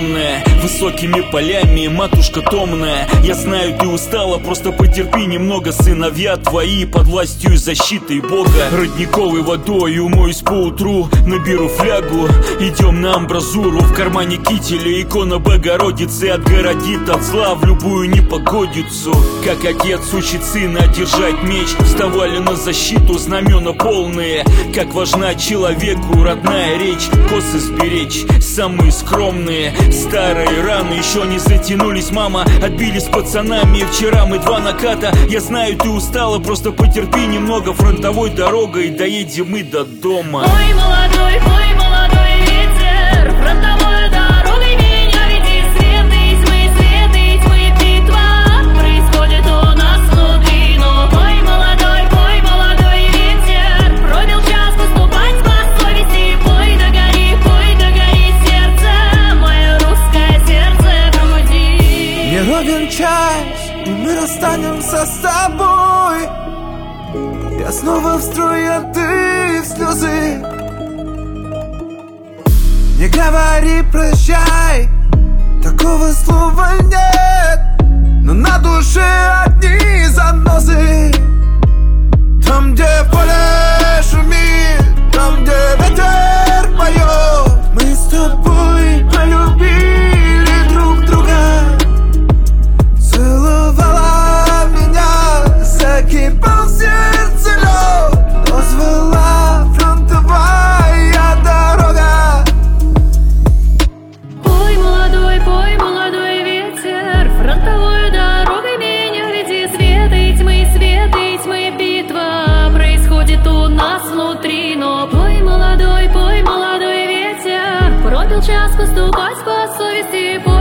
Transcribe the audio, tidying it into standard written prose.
огромная, высокими полями, матушка томная. Я знаю, ты устала, просто потерпи немного. Сыновья твои под властью и защитой Бога. Родниковой водой умоюсь поутру, наберу флягу, идем на амбразуру. В кармане кителя икона Богородицы отгородит от зла в любую непогодицу. Как отец учит сына держать меч, вставали на защиту знамена полные. Как важна человеку родная речь, косы сберечь, самые скромные. Старые раны еще не затянулись, мама, отбили с пацанами. Вчера мы 2 наката. Я знаю, ты устала, просто потерпи немного. Фронтовой дорогой доедем мы до дома. Мой молодой ветер, фронтовой дорогой меня веди. Свет и тьмы, битва происходит у нас внутри. Но мой молодой ветер пробил час поступать по совести. Пой да гори сердце, мое русское сердце пробуди. Не ровен час, и мы расстанемся с тобой. Я снова в строй, а ты в слезы. Не говори прощай, такого слова нет. Но на душе одни занозы. Там, где поле шумит, там, где ветер поет, мы с тобой полюбили друг друга. Целовала меня, закипал сердце лед, но звала фронтовая дорога. Пой, молодой ветер, фронтовой дорогой меня веди. Свет и тьмы, битва происходит у нас внутри. Но пой, молодой ветер, пробил час поступать по совести.